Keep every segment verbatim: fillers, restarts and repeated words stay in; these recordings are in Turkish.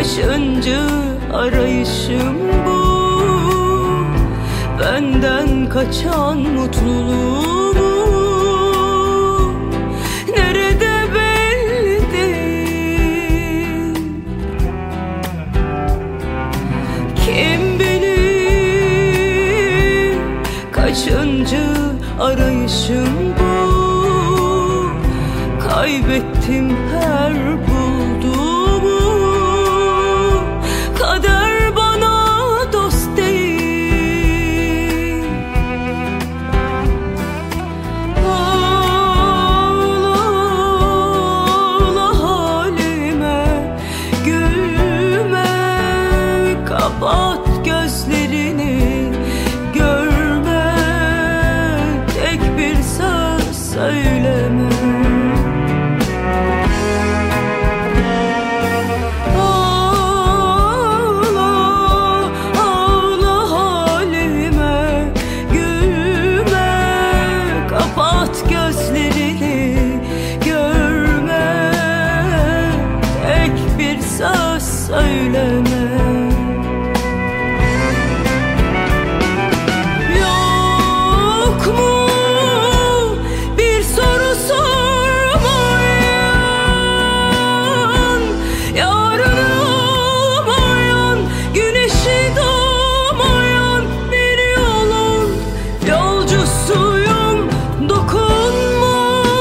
kaçıncı arayışım bu? Benden kaçan mutluluğumu nerede belli değil. Kim bilir kaçıncı arayışım bu? Kaybettim her bulduğumu. Kader bana dost değil. Ağla, ağla halime, gülme, kapat gözlerini, görme, tek bir söz söyleme. Söz söyleme. Yok mu bir soru sormayan, yarını olmayan, güneşi doğmayan bir yolun yolcusuyum, dokunma.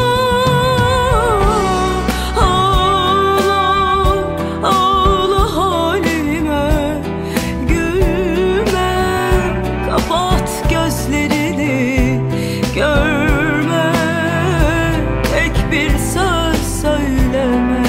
Görme, tek bir söz söyleme.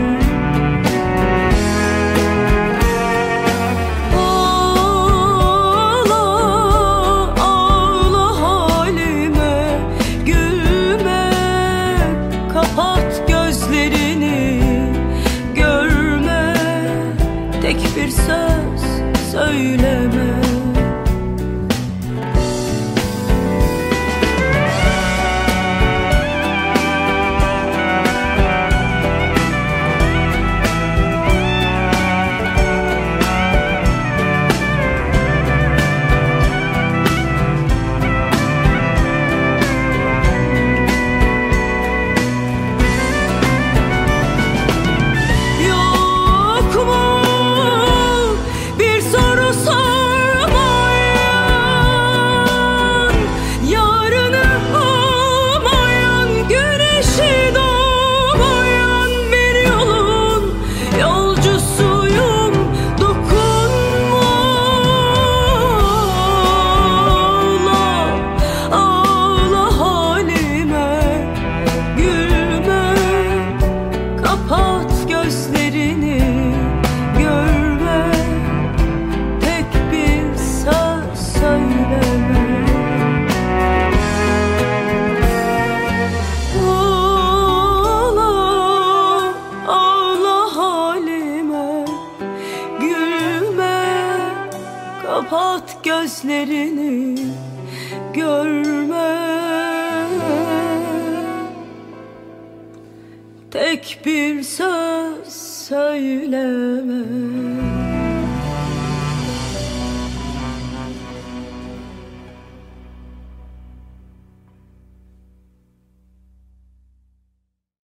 Ağla, ağla halime, gülme, kapat gözlerini, görme, tek bir söz söyleme. Kapat gözlerini, görme, tek bir söz söyleme.